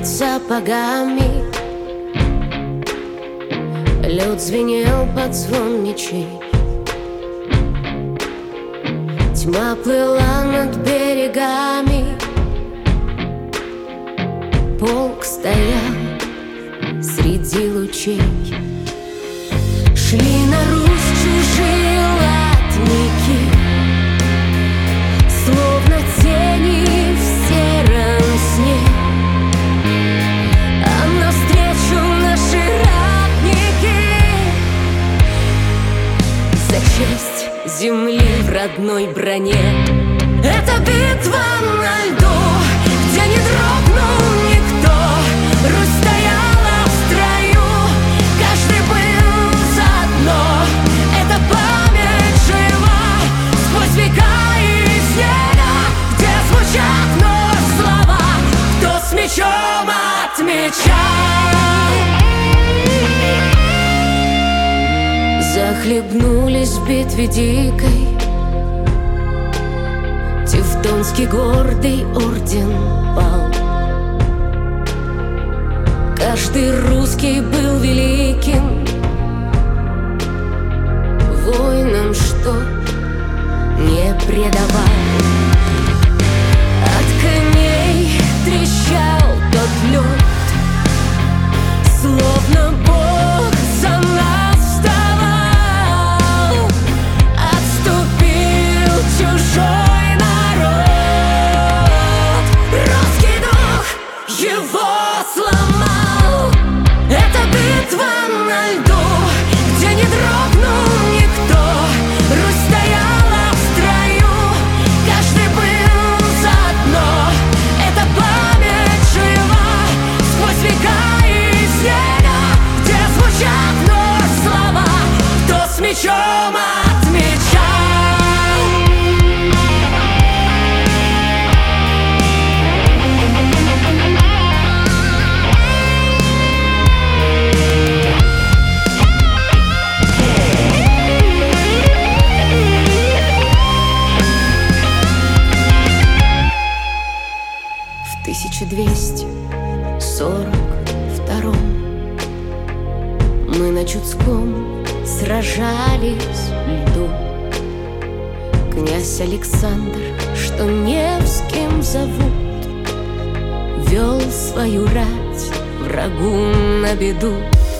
сапогами. Лед звенел под звон мечей. Тьма плыла над берегами. Полк стоял среди лучей. Шли на Русь чужие латники, словно тени в сером сне. А навстречу наши ратники за честь земли в родной броне. Это битва на льду, где не дрогнул никто. Русь стояла в строю, каждый был заодно. Эта память жива сквозь века и снега, где звучат вновь слова: кто с мечом от меча. Захлебнулись в битве дикой, Тевтонский гордый орден пал. Каждый русский был великим воином, что не предавал. От коней трещал тот лед, словно Бог за нас вставал. Отступил чужой народ, русский дух его сломал. Это битва на льду, где не дрогнул никто. Русь стояла в строю, каждый был заодно. Эта память жива сквозь века и снега, где звучат вновь слова: кто с мечом от меча. В 1242 мы на Чудском сражались в льду. Князь Александр, что Невским зовут, вел свою рать врагу на беду.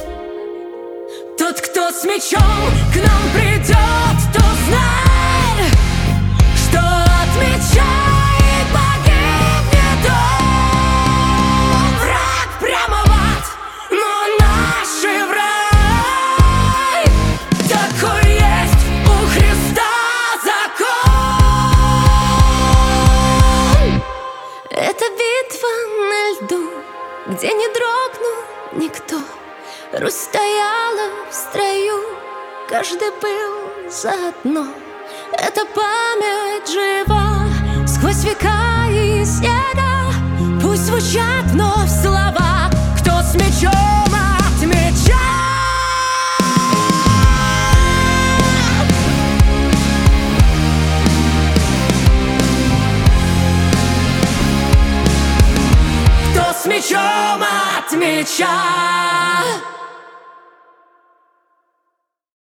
Тот, кто с мечом к нам придет, то знай, что от меча и погибнет он. Враг прямо в ад, но наши в рай. Такой есть у Христа закон. Это битва на льду, где не дрогнул никто. Русь стояла в строю, каждый был заодно. Эта память жива сквозь века и снега, пусть звучат вновь слова: кто с мечом от меча. Кто с мечом от меча.